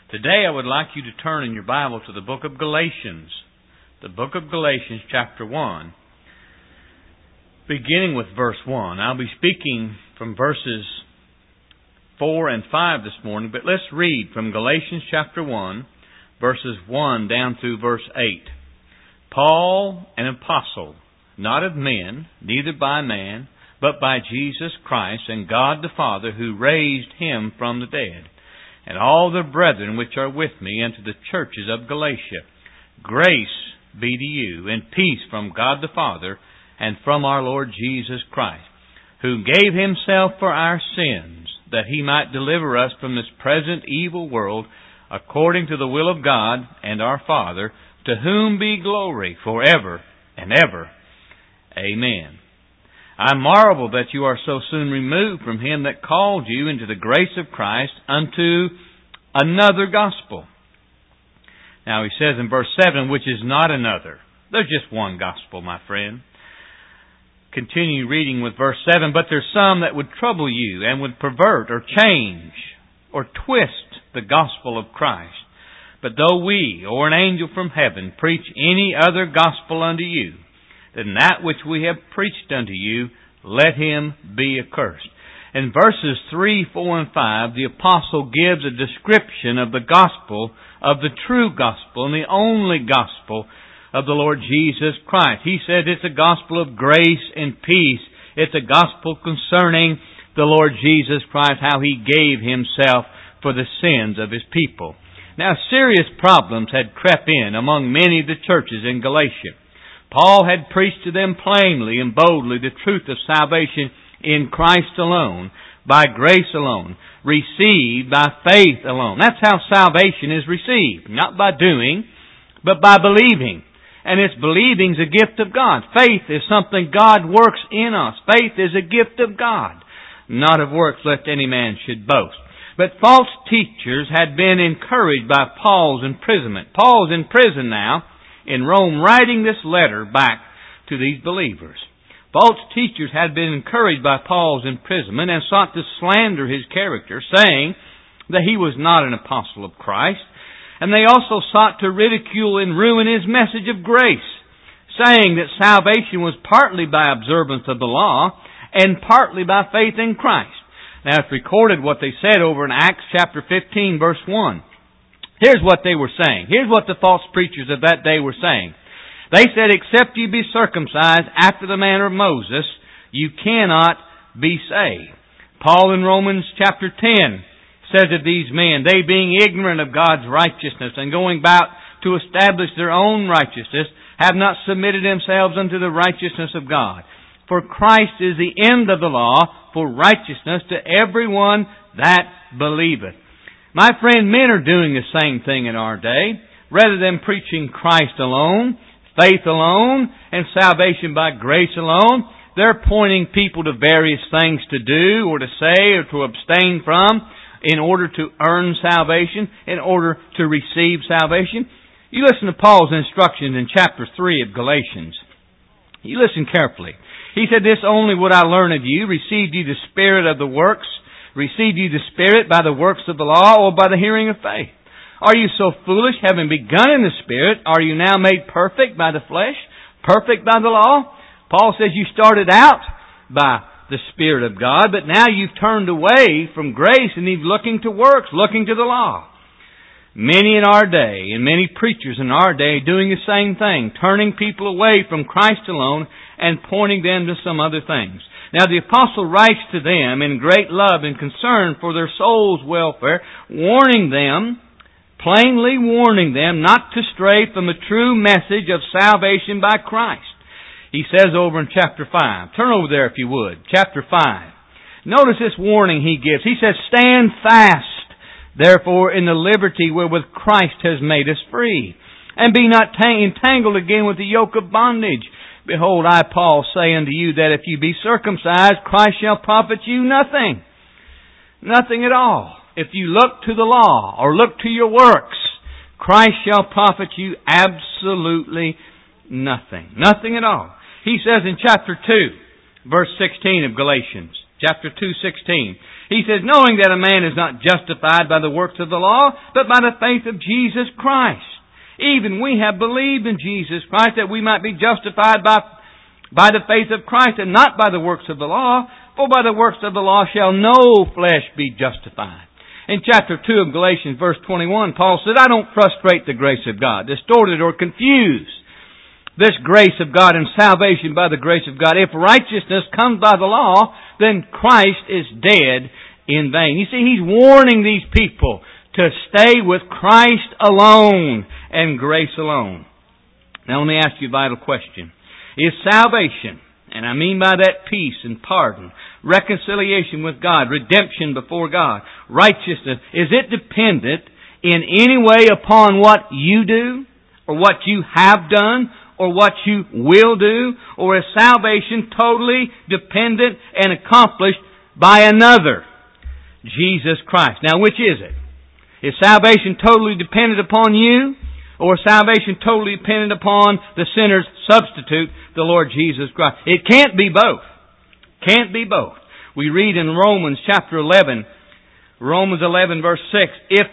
Today I would like you to turn in your Bible to the book of Galatians. The book of Galatians chapter 1. Beginning with verse 1. I'll be speaking from verses 4 and 5 this morning, but let's read from Galatians chapter 1, verses 1 down through verse 8. Paul, an apostle, not of men, neither by man, but by Jesus Christ and God the Father, who raised Him from the dead, and all the brethren which are with me, and to the churches of Galatia. Grace be to you, and peace from God the Father, and from our Lord Jesus Christ, who gave Himself for our sins, that He might deliver us from this present evil world, according to the will of God and our Father, to whom be glory forever and ever. Amen. I marvel that you are so soon removed from Him that called you into the grace of Christ unto another gospel. Now he says in verse 7, which is not another. There's just one gospel, my friend. Continue reading with verse 7. But there's some that would trouble you and would pervert or change or twist the gospel of Christ. But though we or an angel from heaven preach any other gospel unto you than that which we have preached unto you, let him be accursed. In verses 3, 4, and 5, the apostle gives a description of the gospel, of the true gospel, and the only gospel of the Lord Jesus Christ. He said it's a gospel of grace and peace. It's a gospel concerning the Lord Jesus Christ, how He gave Himself for the sins of His people. Now, serious problems had crept in among many of the churches in Galatia. Paul had preached to them plainly and boldly the truth of salvation in Christ alone, by grace alone, received by faith alone. That's how salvation is received. Not by doing, but by believing. And it's believing's a gift of God. Faith is something God works in us. Faith is a gift of God, not of works lest any man should boast. But false teachers had been encouraged by Paul's imprisonment. Paul's in prison now in Rome, writing this letter back to these believers. False teachers had been encouraged by Paul's imprisonment and sought to slander his character, saying that he was not an apostle of Christ. And they also sought to ridicule and ruin his message of grace, saying that salvation was partly by observance of the law and partly by faith in Christ. Now it's recorded what they said over in Acts chapter 15 verse 1. Here's what they were saying. Here's what the false preachers of that day were saying. They said, except you be circumcised after the manner of Moses, you cannot be saved. Paul in Romans chapter 10 says of these men, they being ignorant of God's righteousness and going about to establish their own righteousness, have not submitted themselves unto the righteousness of God. For Christ is the end of the law for righteousness to everyone that believeth. My friend, men are doing the same thing in our day. Rather than preaching Christ alone, faith alone, and salvation by grace alone, they're pointing people to various things to do or to say or to abstain from in order to earn salvation, in order to receive salvation. You listen to Paul's instructions in chapter 3 of Galatians. You listen carefully. He said, this only would I learn of you, received you the spirit of the works, received you the Spirit by the works of the law or by the hearing of faith? Are you so foolish, having begun in the Spirit, are you now made perfect by the flesh, perfect by the law? Paul says you started out by the Spirit of God, but now you've turned away from grace and you're looking to works, looking to the law. Many in our day, and many preachers in our day, doing the same thing, turning people away from Christ alone and pointing them to some other things. Now the apostle writes to them in great love and concern for their soul's welfare, warning them, plainly warning them not to stray from the true message of salvation by Christ. He says over in chapter 5, turn over there if you would, chapter 5. Notice this warning he gives. He says, stand fast, therefore, in the liberty wherewith Christ has made us free, and be not entangled again with the yoke of bondage. Behold, I, Paul, say unto you that if you be circumcised, Christ shall profit you nothing. Nothing at all. If you look to the law or look to your works, Christ shall profit you absolutely nothing. Nothing at all. He says in chapter 2, verse 16 of Galatians, chapter 2:16, He says, knowing that a man is not justified by the works of the law, but by the faith of Jesus Christ. Even we have believed in Jesus Christ that we might be justified by the faith of Christ and not by the works of the law. For by the works of the law shall no flesh be justified. In chapter 2 of Galatians, verse 21, Paul said, I don't frustrate the grace of God, distort it or confuse this grace of God and salvation by the grace of God. If righteousness comes by the law, then Christ is dead in vain. You see, he's warning these people to stay with Christ alone and grace alone. Now let me ask you a vital question. Is salvation, and I mean by that peace and pardon, reconciliation with God, redemption before God, righteousness, is it dependent in any way upon what you do, or what you have done, or what you will do? Or is salvation totally dependent and accomplished by another, Jesus Christ? Now, which is it? Is salvation totally dependent upon you? Or is salvation totally dependent upon the sinner's substitute, the Lord Jesus Christ? It can't be both. Can't be both. We read in Romans chapter 11, Romans 11 verse 6,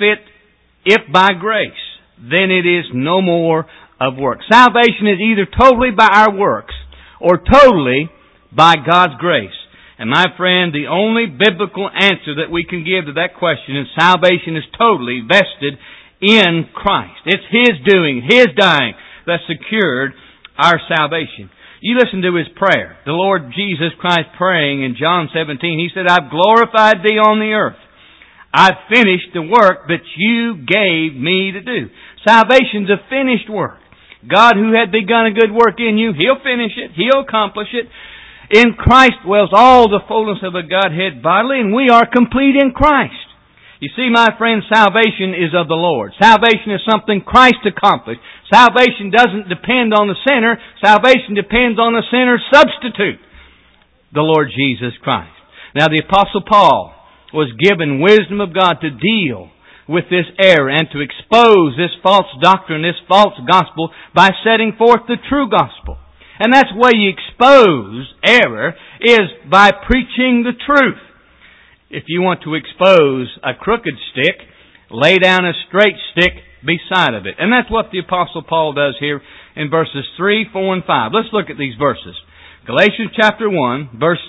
if by grace, then it is no more of works. Salvation is either totally by our works or totally by God's grace. And my friend, the only biblical answer that we can give to that question is salvation is totally vested in Christ. It's His doing, His dying that secured our salvation. You listen to His prayer. The Lord Jesus Christ praying in John 17, He said, I've glorified Thee on the earth. I've finished the work that You gave Me to do. Salvation's a finished work. God who had begun a good work in you, He'll finish it. He'll accomplish it. In Christ dwells all the fullness of the Godhead bodily, and we are complete in Christ. You see, my friend, salvation is of the Lord. Salvation is something Christ accomplished. Salvation doesn't depend on the sinner. Salvation depends on the sinner's substitute, the Lord Jesus Christ. Now, the Apostle Paul was given wisdom of God to deal with this error and to expose this false doctrine, this false gospel, by setting forth the true gospel. And that's the way you expose error, is by preaching the truth. If you want to expose a crooked stick, lay down a straight stick beside of it. And that's what the Apostle Paul does here in verses 3, 4, and 5. Let's look at these verses. Galatians chapter 1, verse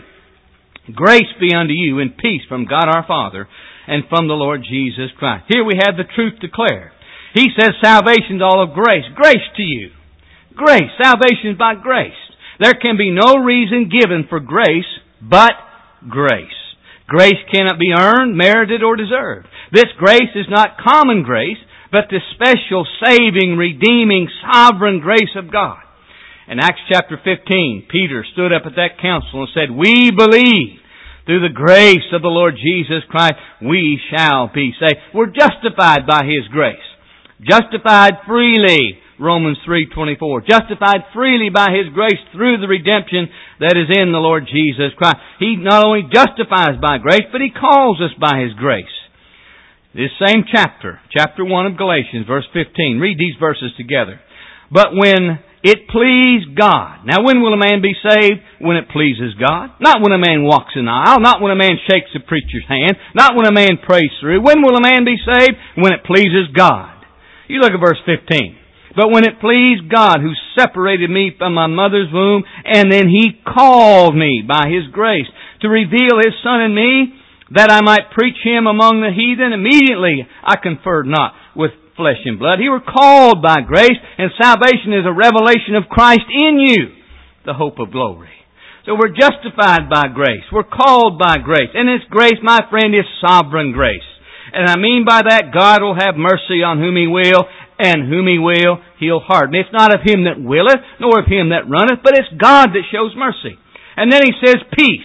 3. Grace be unto you and peace from God our Father and from the Lord Jesus Christ. Here we have the truth declared. He says salvation's all of grace. Grace to you. Grace. Salvation is by grace. There can be no reason given for grace but grace. Grace cannot be earned, merited, or deserved. This grace is not common grace, but the special, saving, redeeming, sovereign grace of God. In Acts chapter 15, Peter stood up at that council and said, we believe through the grace of the Lord Jesus Christ, we shall be saved. We're justified by His grace. Justified freely, Romans 3:24. Justified freely by His grace through the redemption that is in the Lord Jesus Christ. He not only justifies by grace, but He calls us by His grace. This same chapter 1 of Galatians, verse 15. Read these verses together. But when it pleased God. Now when will a man be saved? When it pleases God. Not when a man walks in the aisle. Not when a man shakes the preacher's hand. Not when a man prays through. When will a man be saved? When it pleases God. You look at verse 15. But when it pleased God who separated me from my mother's womb, and then He called me by His grace to reveal His Son in me, that I might preach Him among the heathen, immediately I conferred not with flesh and blood. You were called by grace, and salvation is a revelation of Christ in you, the hope of glory. So we're justified by grace. We're called by grace. And this grace, my friend, is sovereign grace. And I mean by that, God will have mercy on whom He will, and whom He will, He'll harden. It's not of him that willeth, nor of him that runneth, but it's God that shows mercy. And then He says, peace.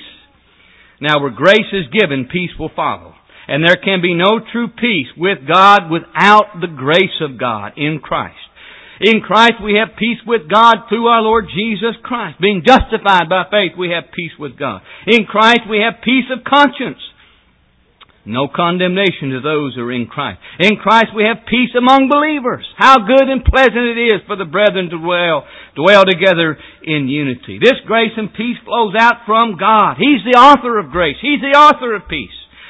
Now where grace is given, peace will follow. And there can be no true peace with God without the grace of God in Christ. In Christ we have peace with God through our Lord Jesus Christ. Being justified by faith, we have peace with God. In Christ we have peace of conscience. No condemnation to those who are in Christ. In Christ we have peace among believers. How good and pleasant it is for the brethren to dwell together in unity. This grace and peace flows out from God. He's the author of grace. He's the author of peace.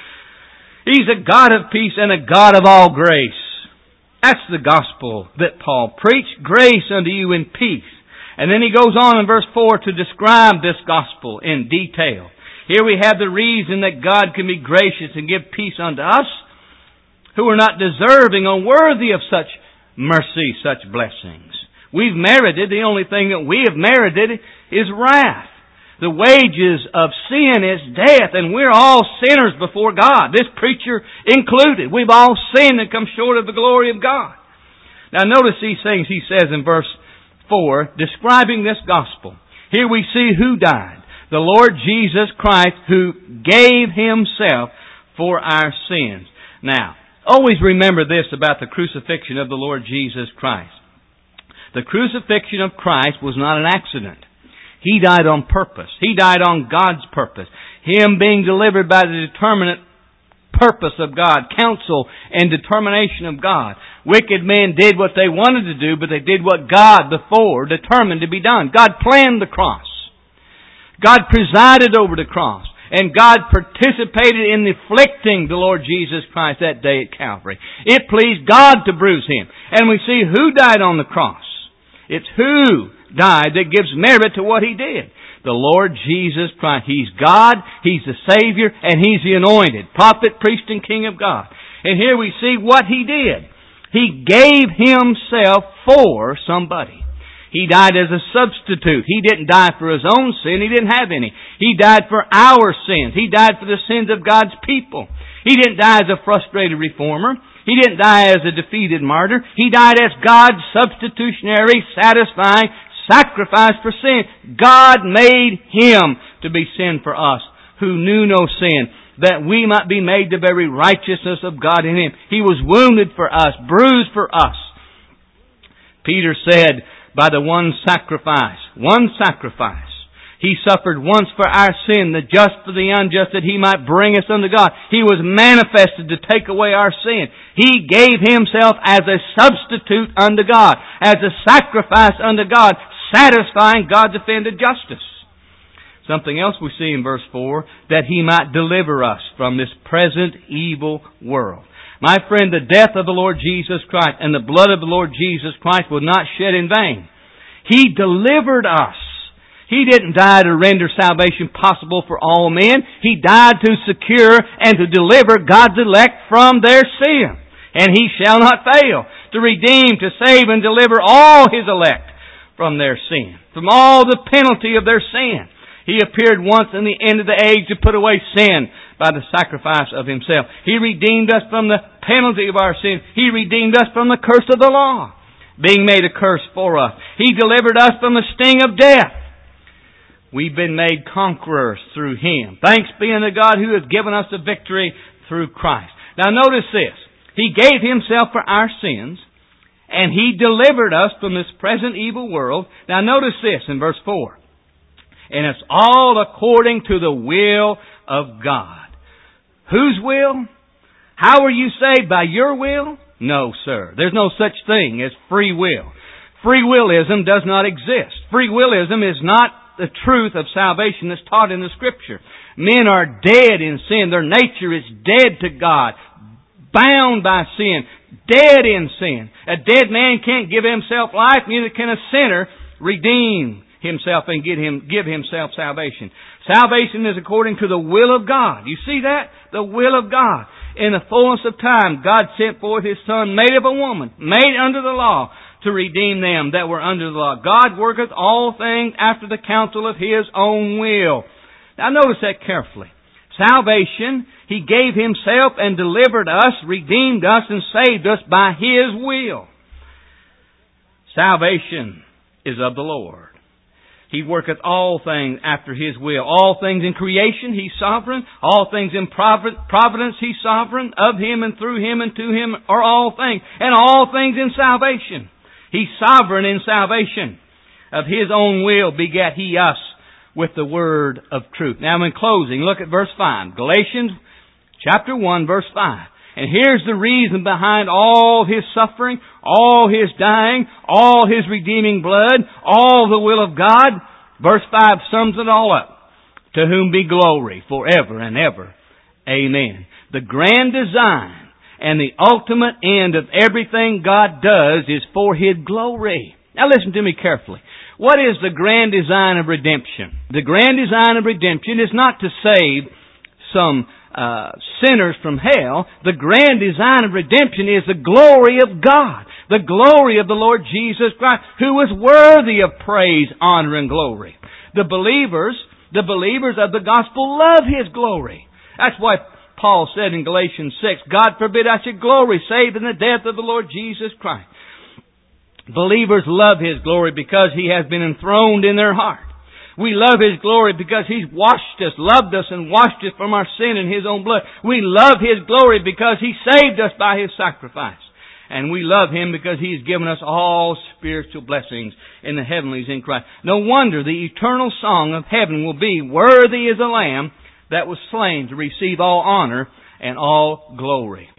He's a God of peace and a God of all grace. That's the gospel that Paul preached. Grace unto you in peace. And then he goes on in verse 4 to describe this gospel in detail. Here we have the reason that God can be gracious and give peace unto us who are not deserving or worthy of such mercy, such blessings. We've merited, the only thing that we have merited is wrath. The wages of sin is death, and we're all sinners before God, this preacher included. We've all sinned and come short of the glory of God. Now notice these things he says in verse 4, describing this gospel. Here we see who died. The Lord Jesus Christ, who gave Himself for our sins. Now, always remember this about the crucifixion of the Lord Jesus Christ. The crucifixion of Christ was not an accident. He died on purpose. He died on God's purpose. Him being delivered by the determinate purpose of God, counsel and determination of God. Wicked men did what they wanted to do, but they did what God before determined to be done. God planned the cross. God presided over the cross. And God participated in afflicting the Lord Jesus Christ that day at Calvary. It pleased God to bruise Him. And we see who died on the cross. It's who died that gives merit to what He did. The Lord Jesus Christ. He's God, He's the Savior, and He's the anointed prophet, priest, and King of God. And here we see what He did. He gave Himself for somebody. He died as a substitute. He didn't die for His own sin. He didn't have any. He died for our sins. He died for the sins of God's people. He didn't die as a frustrated reformer. He didn't die as a defeated martyr. He died as God's substitutionary, satisfying sacrifice for sin. God made Him to be sin for us, who knew no sin, that we might be made the very righteousness of God in Him. He was wounded for us, bruised for us. Peter said, by the one sacrifice, He suffered once for our sin, the just for the unjust, that He might bring us unto God. He was manifested to take away our sin. He gave Himself as a substitute unto God, as a sacrifice unto God, satisfying God's offended justice. Something else we see in verse 4, that He might deliver us from this present evil world. My friend, the death of the Lord Jesus Christ and the blood of the Lord Jesus Christ was not shed in vain. He delivered us. He didn't die to render salvation possible for all men. He died to secure and to deliver God's elect from their sin. And He shall not fail to redeem, to save, and deliver all His elect from their sin, from all the penalty of their sin. He appeared once in the end of the age to put away sin by the sacrifice of Himself. He redeemed us from the penalty of our sin. He redeemed us from the curse of the law, being made a curse for us. He delivered us from the sting of death. We've been made conquerors through Him. Thanks be unto God who has given us the victory through Christ. Now notice this. He gave Himself for our sins, and He delivered us from this present evil world. Now notice this in verse 4. And it's all according to the will of God. Whose will? How are you saved? By your will? No, sir. There's no such thing as free will. Free willism does not exist. Free willism is not the truth of salvation that's taught in the Scripture. Men are dead in sin. Their nature is dead to God, bound by sin, dead in sin. A dead man can't give himself life, neither can a sinner redeem himself and give himself salvation. Salvation is according to the will of God. You see that? The will of God. In the fullness of time, God sent forth His Son, made of a woman, made under the law, to redeem them that were under the law. God worketh all things after the counsel of His own will. Now notice that carefully. Salvation, He gave Himself and delivered us, redeemed us, and saved us by His will. Salvation is of the Lord. He worketh all things after His will. All things in creation, He's sovereign. All things in providence, He's sovereign. Of Him and through Him and to Him are all things. And all things in salvation. He's sovereign in salvation. Of His own will begat He us with the word of truth. Now in closing, look at verse 5. Galatians Chapter 1, verse 5. And here's the reason behind all His suffering, all His dying, all His redeeming blood, all the will of God. Verse 5 sums it all up. To whom be glory forever and ever. Amen. The grand design and the ultimate end of everything God does is for His glory. Now listen to me carefully. What is the grand design of redemption? The grand design of redemption is not to save some sinners from hell. The grand design of redemption is the glory of God, the glory of the Lord Jesus Christ, who is worthy of praise, honor, and glory. The believers of the gospel love His glory. That's why Paul said in Galatians 6, God forbid I should glory save in the death of the Lord Jesus Christ. Believers love His glory because He has been enthroned in their heart. We love His glory because He's washed us, loved us, and washed us from our sin in His own blood. We love His glory because He saved us by His sacrifice. And we love Him because He's given us all spiritual blessings in the heavenlies in Christ. No wonder the eternal song of heaven will be, worthy is the Lamb that was slain to receive all honor and all glory.